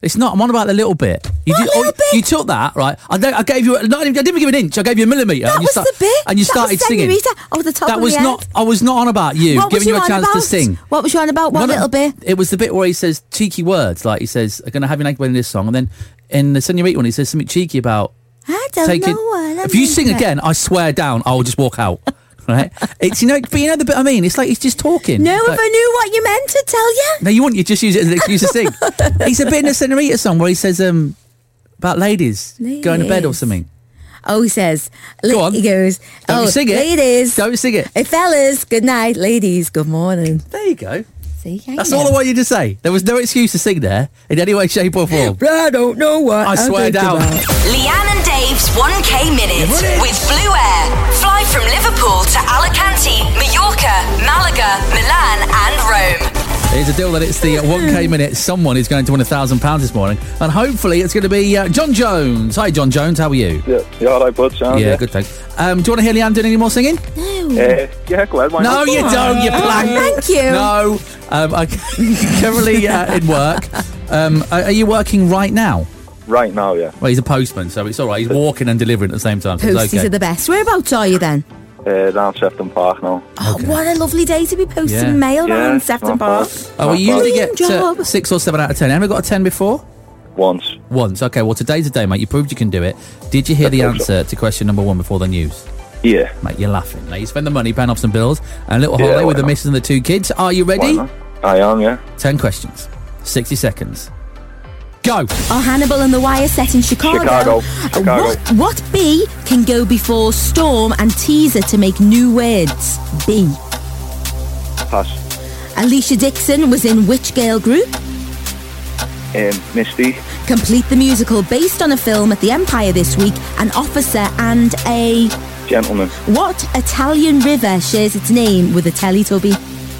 It's not. I'm on about the little bit. You, What did- little bit? you took that, right? I, don't- I gave you. Not even, I didn't even give an inch. I gave you a millimetre. That and you was start- the bit. And you That started was singing. Senorita. Oh, the top That of was the not. head. I was not on about you. What was giving you a on chance about? to sing. What was you on about? What One of- little bit? It was the bit where he says cheeky words, like he says, "I'm going to have you naked in this song," and then in the Senorita one, he says something cheeky about I don't taking. know what I If you sing meant. again, I swear down, I will just walk out. Right? It's you know, but you know the bit I mean. It's like he's just talking. No, Like- if I knew what you meant to tell you. No, you wouldn't. You just use it as an excuse to sing. He's a bit in a Senorita song where he says um about ladies, going to bed or Ladies. something. Oh, he says. Go on. He goes. Don't oh, sing it. ladies. Don't sing it. Hey, fellas, good night. Ladies, good morning. There you go. See, I That's know. all I want you to say. There was no excuse to sing there in any way, shape, or form. I don't know what. I swear I'm down. thinking about. Leanne and Dave's one K Minute with Blue Air. Fly from Liverpool to Alicante, Mallorca, Malaga, Milan and Rome. Here's a deal that it's the uh, one K minute. Someone is going to win a thousand pounds this morning, and hopefully it's going to be uh, John Jones. Hi, John Jones. How are you? Yeah, you all right, bud? Sound, Yeah, good. Thanks. Um, do you want to hear Leanne doing any more singing? Uh, yeah, go ahead. Why No, not? you don't. You plank. Thank you. No. Um, I'm currently uh, in work. Um, are, are you working right now? Right now, yeah. Well, he's a postman, so it's all right. He's walking and delivering at the same time. So it's Posties okay. are the best. Whereabouts are you then? Uh, down Sefton Park now. Oh, what a lovely day to be posting Yeah. mail Yeah, around Sefton not Park. bad. Oh, we Not usually Brilliant get uh, job. six or seven out of ten. Have you got a ten before? Once. Once. Okay, well, today's the day, mate. You proved you can do it. Did you hear the Let's hope so. answer to question number one before the news? Yeah. Mate, you're laughing. Now, you spend the money paying off some bills and a little Yeah, holiday why with the not? missus and the two kids. Are you Why ready? not? I am, yeah. ten questions. sixty seconds. Go. Oh, Hannibal and the Wire set in Chicago. Chicago. Uh, Chicago. What, what B can go before storm and teaser to make new words? B. Pass. Alicia Dixon was in which girl group? Um, Misty. Complete the musical based on a film at the Empire this week, an officer and a... Gentleman. What Italian river shares its name with a Teletubby?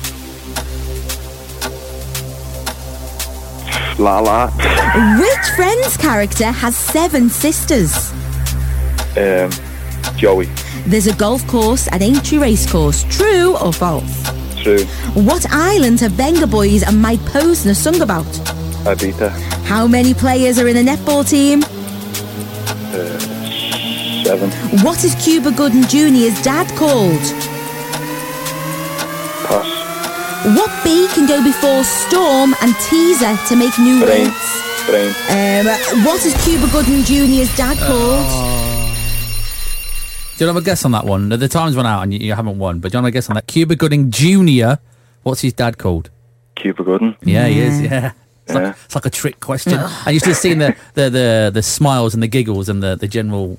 La La. Which Friends character has seven sisters? Um, Joey. There's a golf course at Aintree Racecourse. True or false? True. What island have Venga Boys and Mike Posner sung about? Ibiza. How many players are in a netball team? Uh, seven. What is Cuba Gooding Junior's dad called? Pass. What B can go before storm and teaser to make new Brain. words? Brain. Um, what is Cuba Gooding Junior's dad called? Do you have a guess on that one? The time's run out and you, you haven't won, but do you have a guess on that? Cuba Gooding Junior What's his dad called? Cuba Gooden. Yeah, he is, yeah. It's, Yeah. Like, it's like a trick question. And you should have seen the, the, the, the smiles and the giggles and the, the general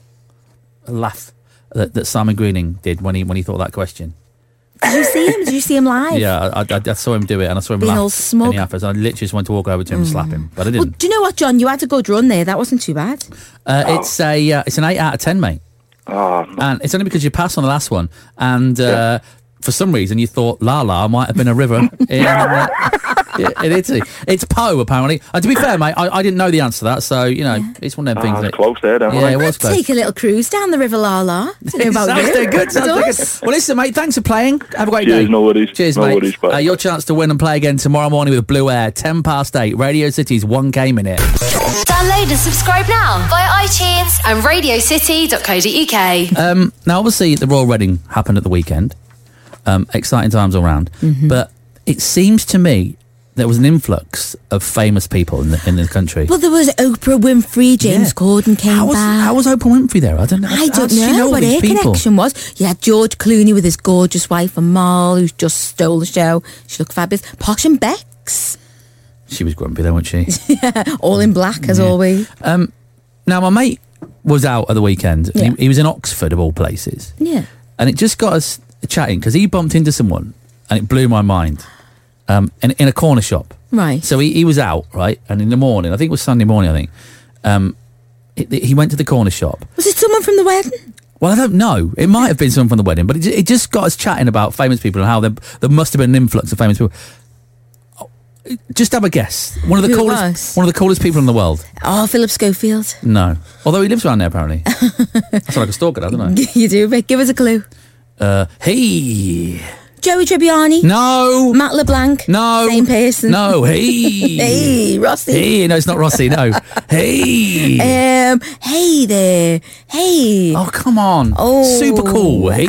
laugh that, that Simon Greening did when he when he thought that question. Did you see him? Did you see him live? Yeah, I, I, I saw him do it and I saw him Being all laugh smug. in the office. I literally just wanted to walk over to him and slap him, but I Well, didn't. do you know what, John? You had a good run there. That wasn't too bad. Uh, It's a uh, it's an eight out of ten, mate. Oh, no. And it's only because you passed on the last one, and uh, for some reason you thought La La might have been a river in, uh, in Italy. It's Po, apparently. And to be fair, mate, I, I didn't know the answer to that, so you know it's one of them Ah, things. it's that- close there, then. Yeah, wasn't it it? was close. Take a little cruise down the River La La. Don't know about Sounds you. dead good. Sounds It dead does. good. Well, listen, mate. Thanks for playing. Have a great Cheers, day. no worries. Cheers, No mate. worries, bye. Uh, your chance to win and play again tomorrow morning with Blue Air, ten past eight. Radio City's one K minute. Download and subscribe now via iTunes and radio city dot co dot uk. Um, now, obviously, the Royal Wedding happened at the weekend. Um, exciting times all round. Mm-hmm. But it seems to me there was an influx of famous people in the in the country. Well, there was Oprah Winfrey, James Yeah. Gordon came how was, back. how was Oprah Winfrey there? I don't know. I How don't does she know all what these her people? connection was. You had George Clooney with his gorgeous wife Amal, who just stole the show. She looked fabulous. Posh and Bex, She was grumpy there, wasn't she? all in black as always. Now, my mate was out at the weekend. and Yeah. He, he was in Oxford, of all places. Yeah. And it just got us chatting because he bumped into someone and it blew my mind um, in, in a corner shop. Right. So he, he was out, right? And in the morning, I think it was Sunday morning, I think, um, he, he went to the corner shop. Was it someone from the wedding? Well, I don't know. It might have been someone from the wedding, but it, ju- it just got us chatting about famous people and how there, there must have been an influx of famous people. Oh, just have a guess. One of the Who it coolest, was? one of the coolest people in the world. Oh, Philip Schofield. No, although he lives around there apparently. I sound like a stalker, now, don't I? You do, but give us a clue. Uh, hey, Joey Tribbiani. No. Matt LeBlanc. No. Same person. No. Hey. Hey, Rossi. Hey. No, it's not Rossi. No. Hey. Um, hey there. Hey. Oh, come on. Oh. Super cool. Hey.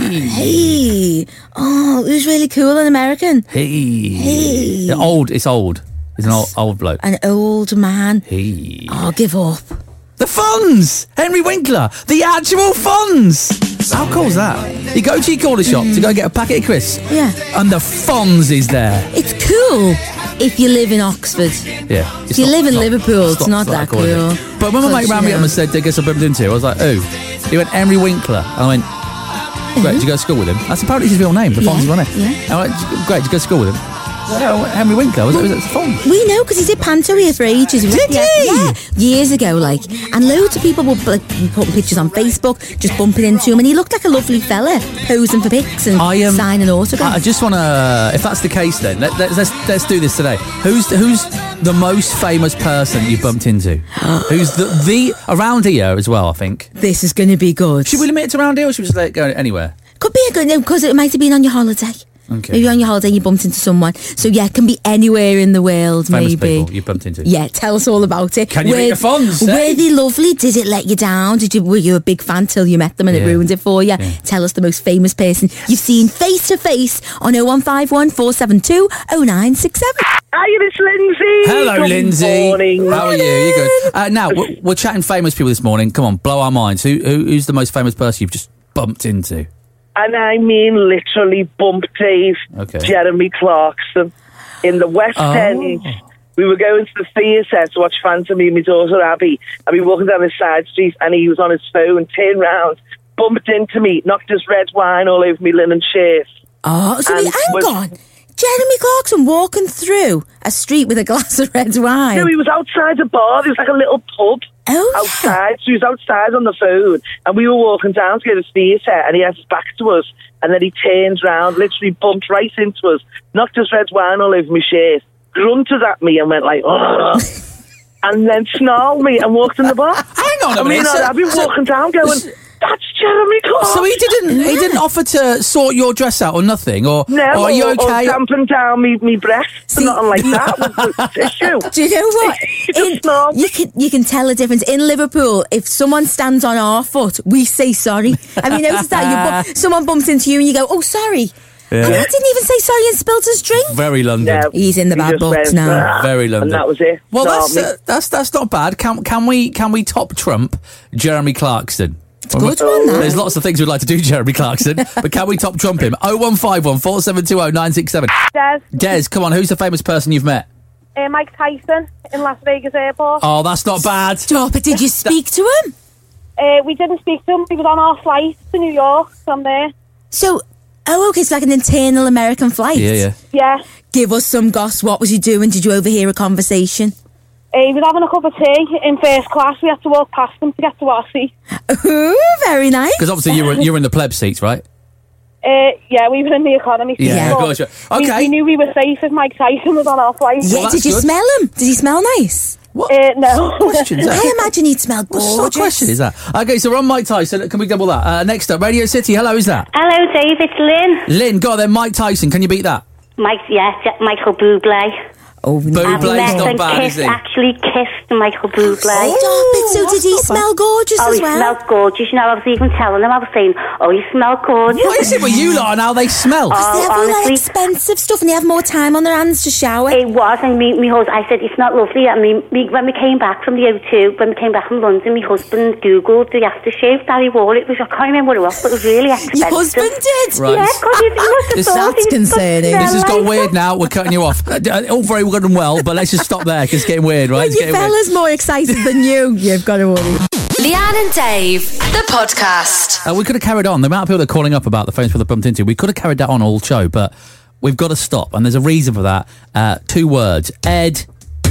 Hey. Oh, it was really cool and American. Hey. Hey. Yeah, old. It's old. It's an old, old bloke. An old man. Hey. Oh, give up. The Fonz! Henry Winkler! The actual Fonz! How cool is that? You go to your corner shop to go get a packet of crisps. Yeah. And the Fonz is there. It's cool if you live in Oxford. Yeah. If you live in Liverpool, it's not that cool. is it? But when my mate ran me up and said, guess I bumped into, I was like, oh. He went, Henry Winkler. And I went, great, did you go to school with him? That's apparently his real name, the Fonz is on it. Yeah. I went, great, did you go to school with him? Oh, Henry Winkler, was it, was it the Fonz? We know because he did panto here for ages. Did he? Yeah, years ago, like, and loads of people were like putting pictures on Facebook, just bumping into him, and he looked like a lovely fella, posing for pics and I, um, signing autographs. I just want to, if that's the case, then let, let's, let's let's do this today. Who's who's the most famous person you bumped into? Who's the the around here as well? I think. This is going to be good. Should we limit it to around here, or should we just let it go anywhere? Could be a good, because it might have been on your holiday. Okay. Maybe on your holiday you bumped into someone. So yeah, it can be anywhere in the world. Famous maybe people you bumped into. Yeah, tell us all about it. Can you were, meet the Fonz? Were eh? they lovely? Did it let you down? Did you were you a big fan till you met them and Yeah. it ruined it for you? Yeah. Tell us the most famous person you've seen face to face on oh one five one, four seven two, oh nine six seven. Hi, it's Lindsay. Hello, Good Lindsay. morning. How are you? You good? Uh, now we're, we're chatting famous people this morning. Come on, blow our minds. Who, who who's the most famous person you've just bumped into? And I mean literally bump Dave, Okay. Jeremy Clarkson, in the West Oh. End. We were going to the theatre to watch Phantom Me and my daughter Abby, and we were walking down his side street, and he was on his phone, turned round, bumped into me, knocked his red wine all over me linen shirt. Oh, so And he, hang was- on. Jeremy Clarkson walking through a street with a glass of red wine. No, he was outside a bar. There was like a little pub oh, yeah. outside. So he was outside on the phone, and we were walking down to go to the theatre, and he had his back to us, and then he turned round, literally bumped right into us, knocked his red wine all over my shirt, grunted at me and went like, oh, and then snarled me and walked in the bar. Hang on a I mean, minute. So- I've been so- walking down going, that's Jeremy Clarkson. So he didn't he didn't offer to sort your dress out or nothing, or, No, or are you or, okay? or tamping down me, me breasts, See- nothing like that with the tissue. Do you know what? He just In- snarled. you can you can tell a difference in Liverpool. If someone stands on our foot, we say sorry. Have you noticed that? You bump, someone bumps into you and you go, "Oh, sorry," and he didn't even say sorry and spilled his drink. Very London. No, He's in the he bad just books went, now. "Ah," Very London. and that was it. Well, that's, Snarled me. uh, that's that's not bad. Can can we can we top trump Jeremy Clarkson? It's a good one, that. There's lots of things we'd like to do, Jeremy Clarkson, but can we top trump him? oh one five one, four seven two oh, nine six seven. Des, Des, come on, who's the famous person you've met? uh, Mike Tyson in Las Vegas Airport. Oh, that's not bad. Stop it! Did you speak to him? Uh, we didn't speak to him. He was on our flight to New York from there. So, oh, okay, it's like an internal American flight. Yeah, yeah. Yeah. Give us some goss. What was he doing? Did you overhear a conversation? Uh, he was having a cup of tea in first class. We had to walk past him to get to our seat. Ooh, very nice. Because obviously you were you were in the pleb seats, right? Uh, yeah, we were in the economy. seat, Yeah, but of course, yeah. we- Okay. We, knew we were safe if Mike Tyson was on our flight. Yeah, Well, did that's you good. smell him? Did he smell nice? What Uh, no. questions? I imagine he'd smell What sort of gorgeous. question is that? Okay, so we're on Mike Tyson. Can we double that? Uh, next up, Radio City. Hello, who's that? Hello, Dave. It's Lynn. Lynn, go on then. Mike Tyson. Can you beat that? Mike, yeah, J- Michael Bublé. Oh, Bublé's no. I've met not and bad, kissed, is he? actually kissed Michael Bublé. Stop it. So did he smell gorgeous Oh, as he well? smelled gorgeous. You know, I was even telling him, I was saying, oh, you smell gorgeous. What is it with you lot and how they smell? They Oh, have all that honestly. expensive stuff and they have more time on their hands to shower. It was, and me, me husband, I said, it's not lovely. I mean, me, when we came back from the O two, when we came back from London, my husband Googled the aftershave that he wore. It was, I can't remember what it was, but it was really expensive. Your husband did? Right. Yeah, because you, you must have This- thought that's he was concerning. supposed to This has smell got like weird it. now. We're cutting you off. Uh, uh, all very good and well, but let's just stop there because it's getting weird, right? When It's your getting weird. fella's more excited than you, you've got to worry. Leanne and Dave, the podcast. Uh, we could have carried on. The amount of people that are calling up about the famous people that bumped into, we could have carried that on all show, but we've got to stop, and there's a reason for that. Uh, two words: Ed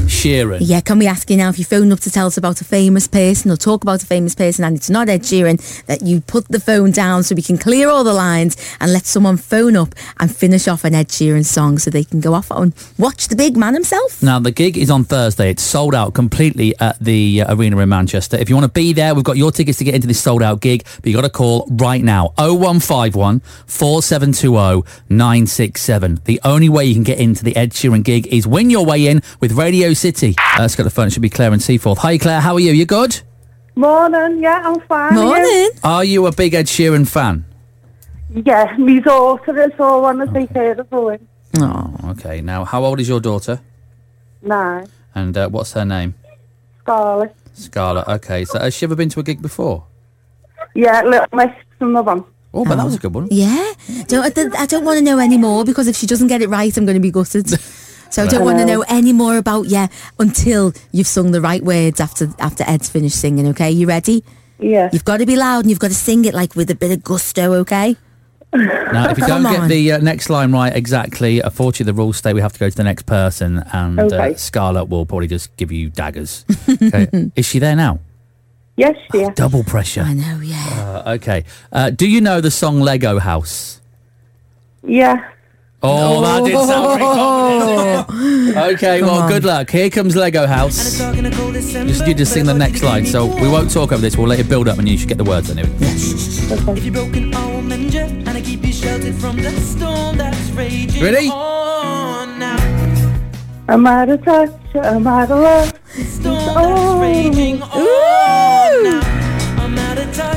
Sheeran. Yeah, can we ask you now, if you phone up to tell us about a famous person or talk about a famous person and it's not Ed Sheeran, that you put the phone down so we can clear all the lines and let someone phone up and finish off an Ed Sheeran song so they can go off and watch the big man himself. Now, the gig is on Thursday. It's sold out completely at the uh, arena in Manchester. If you want to be there, we've got your tickets to get into this sold-out gig, but you got to call right now. oh one five one, four seven two oh, nine six seven. The only way you can get into the Ed Sheeran gig is win your way in with Radio City. Uh, let's go to the phone. It should be Claire in Seaforth. Hi, Claire. How are you? You good? Morning, yeah, I'm fine. Morning. Are you a big Ed Sheeran fan? Yeah, my daughter is all one to take care of her. Oh, okay. Now, how old is your daughter? Nine. And uh, what's her name? Scarlett. Scarlett. Okay. So has she ever been to a gig before? Yeah, Little Miss from the one. Oh, but that was a good one. Yeah. Don't, I don't, I don't want to know any more, because if she doesn't get it right, I'm going to be gutted. So I don't want to know any more about you until you've sung the right words after after Ed's finished singing, okay? You ready? Yeah. You've got to be loud and you've got to sing it like with a bit of gusto, okay? Now, if you Come don't get on. the uh, next line right exactly, unfortunately the rules state we have to go to the next person, and Okay. uh, Scarlett will probably just give you daggers. Okay. Is she there now? Yes, yeah. Double pressure. I know, yeah. Uh, okay. Uh, do you know the song Lego House? Yeah. Oh, that did sound very confident. Okay, Come well, on. good luck. Here comes Lego House. Just you just sing the next line, so we won't talk over this. We'll let it build up, and you should get the words anyway. If you're broken, I'll mend you, and I keep you sheltered from the storm that's raging Ready? on now. I'm out of touch, I'm out of love. The storm that's raging on now. I'm out of touch.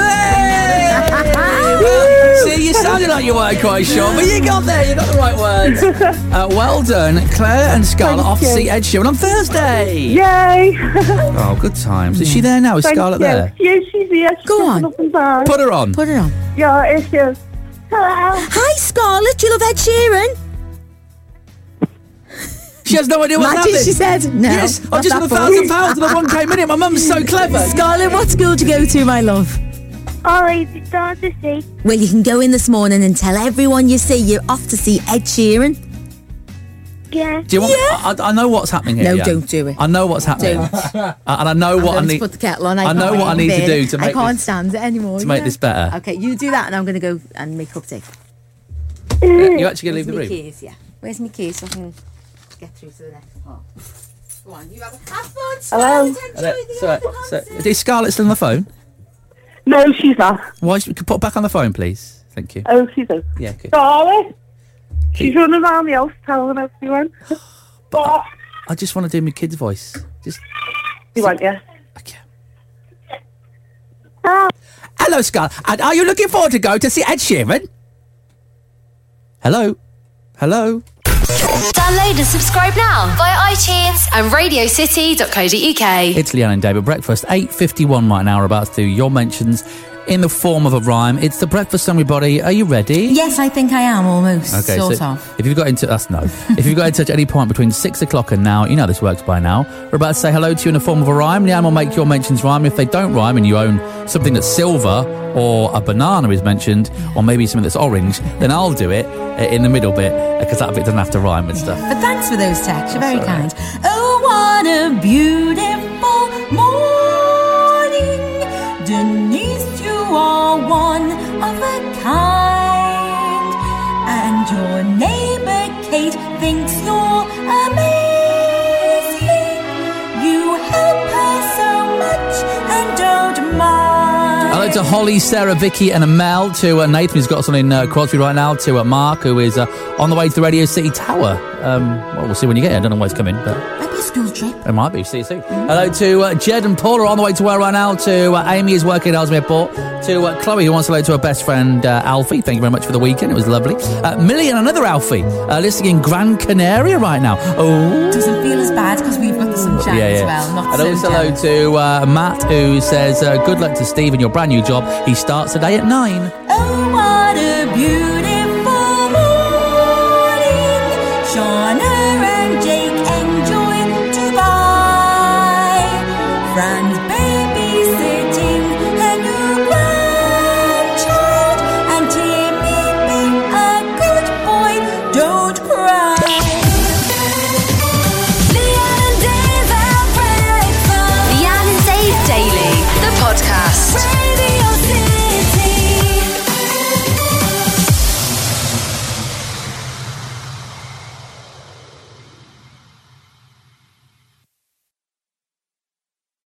See, you sounded like you weren't quite sure, but you got there. You got the right words. Uh, well done, Claire and Scarlett. Thank Off to you. see Ed Sheeran on Thursday. Yay! Oh, good times. Is she there now? Is Thank Scarlett you. there? Yeah, she's here. She's Go jumping on. Up and down. Put her on. Put it on. Yeah, it's you. Hello. Hi, Scarlett. Do you love Ed Sheeran? She has no idea what's Imagine happening. she said no. Yes, I've not just that got a funny. thousand pounds and the one came in it. My mum's so clever. Scarlett, what school do you go to, my love? All right, it's on to see. Well, you can go in this morning and tell everyone you see you're off to see Ed Sheeran. Yeah. Do you want? I, I know what's happening here. No, yeah. don't do it. I know what's happening, Don't. Uh, and I know I'm what I going to need put the kettle on. I, I know can't what I need to bear do it. to I make can't this- stand it anymore. to you make know? this better. Okay, you do that, and I'm going to go and make up tea. You actually gonna leave Where's the my room? keys? Yeah. Where's my keys so I can get through to the next part? Go on, you have a have fun. Hello? Scarlett, enjoy the So, open so, concert. is Scarlett still on the phone? No, she's not. Why? Could put her back on the phone, please. Thank you. Oh, she's not. Yeah, good. Scarlett. She's running around the house telling everyone. Oh, I just want to do my kid's voice. Just you want, yeah? okay. Oh. Hello, Scarlett. And are you looking forward to go to see Ed Sheeran? Hello, hello. Download and subscribe now via iTunes and radio city dot co dot uk. It's Leanne and David Breakfast. eight fifty-one right now. We're about to do your mentions in the form of a rhyme. It's the breakfast, everybody. Are you ready? Yes, I think I am almost. Okay, sort so of. if you've got into us, no. If you've got in touch at any point between six o'clock and now, you know this works by now. We're about to say hello to you in the form of a rhyme. Leanne will make your mentions rhyme. If they don't rhyme and you own something that's silver or a banana is mentioned, or maybe something that's orange, then I'll do it in the middle bit because that bit doesn't have to rhyme and stuff. But thanks for those texts. You're very kind. Oh, what a beautiful morning. Denise, you are one of a kind. And your neighbour Kate thinks you're amazing. You help her so much and don't mind. Hello to Holly, Sarah, Vicky and Mel, to uh, Nathan, who's got us on in uh, Crosby right now, to uh, Mark, who is uh, on the way to the Radio City Tower. Um, well, we'll see when you get here. I don't know where it's coming, but Might be a school trip. it might be. See you soon. Hello to uh, Jed and Paula on the way to work right now, to uh, Amy, who's working at Ellesmere Port, to uh, Chloe, who wants to hello to her best friend uh, Alfie. Thank you very much for the weekend. It was lovely. Uh, Millie and another Alfie, uh, listening in Gran Canaria right now. Oh, Doesn't feel as bad because we've got the sunshine yeah, yeah. as well. Not and so also hello jealous. to uh, Matt, who says, uh, good luck to Steve in your brand new job. He starts today at nine. Oh,